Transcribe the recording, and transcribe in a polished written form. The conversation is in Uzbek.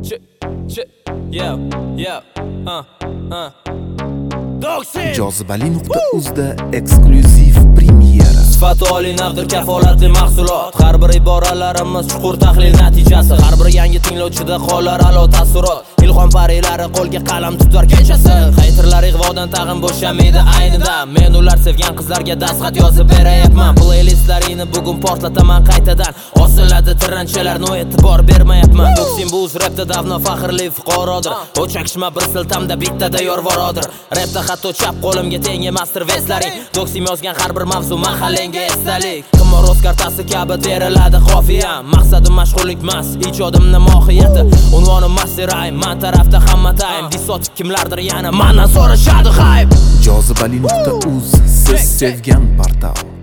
Jozibali.uzda eksklyuziv premyera. Sifati oliy navdir kafolatli mahsulot. Har bir iboralarimiz chuqur tahlil natijasi. Har bir yangi tinglovchida qolar alo taassurot. Ilhom parilari qo'lga qalam tutar kechasi. Hayterlar ig'vodan tag'in bo'shamaydi aynida. Men ular sevgan qizlarga dastxat yozib berayapman. Playlistlaringni bugun portlataman qaytadan. Osiladi tiranchalarni e'tibor bermayapman. Doksim bu rapda davno faxrli fuqarodir. O'chakishma bir siltamda bittada yorvorodir. Rapda hatto chap qo'limga teng emasdir veslaring. Doksim yozgan har bir mavzu mahallenga esdalik. Qimor o'z kartasi kabi teriladi qofiyam. Maqsadim mashg'ullik emas, ijodimning mohiyati. Unvonim masterayim, men tarafda hamma taym. Bisot kimlardir yana mendan so'rashadi hype. Jozibali.uz siz sevgan portal.